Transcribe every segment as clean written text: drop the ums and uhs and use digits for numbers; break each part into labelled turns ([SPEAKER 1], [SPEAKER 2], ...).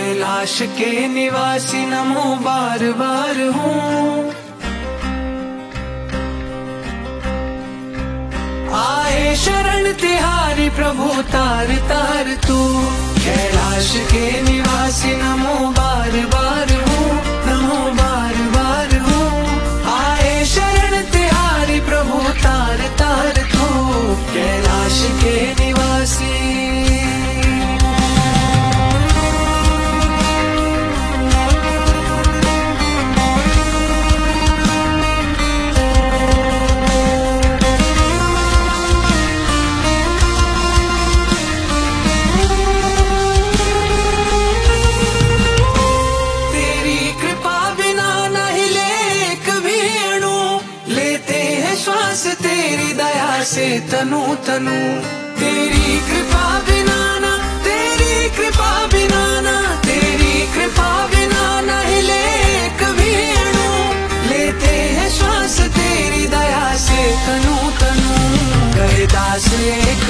[SPEAKER 1] कैलाश के निवासी नमो बार बार हूँ। आए शरण तिहारी प्रभु तार तार तू। कैलाश के निवासी नमो बार बार हूँ, नमो बार बार हूँ। आए शरण तिहारी प्रभु तार तार तू। कैलाश के निवासी तेरी दया से तनु तनु। तेरी कृपा बिना ना, तेरी कृपा बिना ना, तेरी कृपा बिना ना हिले कभी अणु। लेते हैं श्वास तेरी दया से तनु तनु। कहे दास एक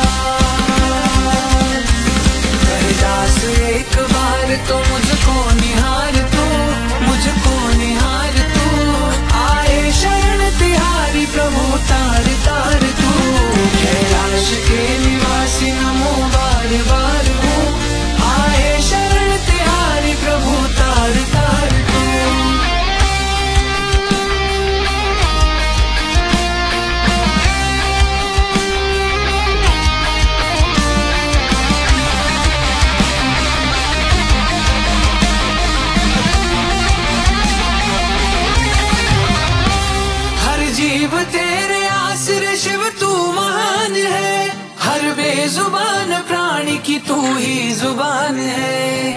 [SPEAKER 1] बार, कहे दास एक बार तो मुझको निहार तू, मुझको निहार तू। आए शरण तिहारी प्रभु तार तार तू। कैलाश के निवासी नमो बार बार हूँ। आए शरण तिहारी प्रभु तार तार तू। हर जीव तेरे आश्रय शिव तू महान है। हर बेजुबान प्राणी की तू ही जुबान है।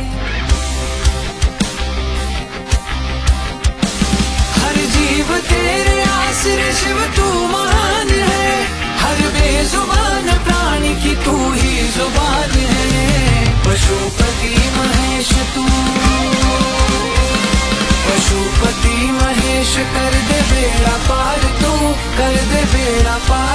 [SPEAKER 1] हर जीव तेरे आश्रय शिव तू महान है। हर बेजुबान प्राणी की तू ही जुबान है। पशुपति महेश तू, पशुपति महेश कर दे बेड़ा पार तू, कर दे बेड़ा पार।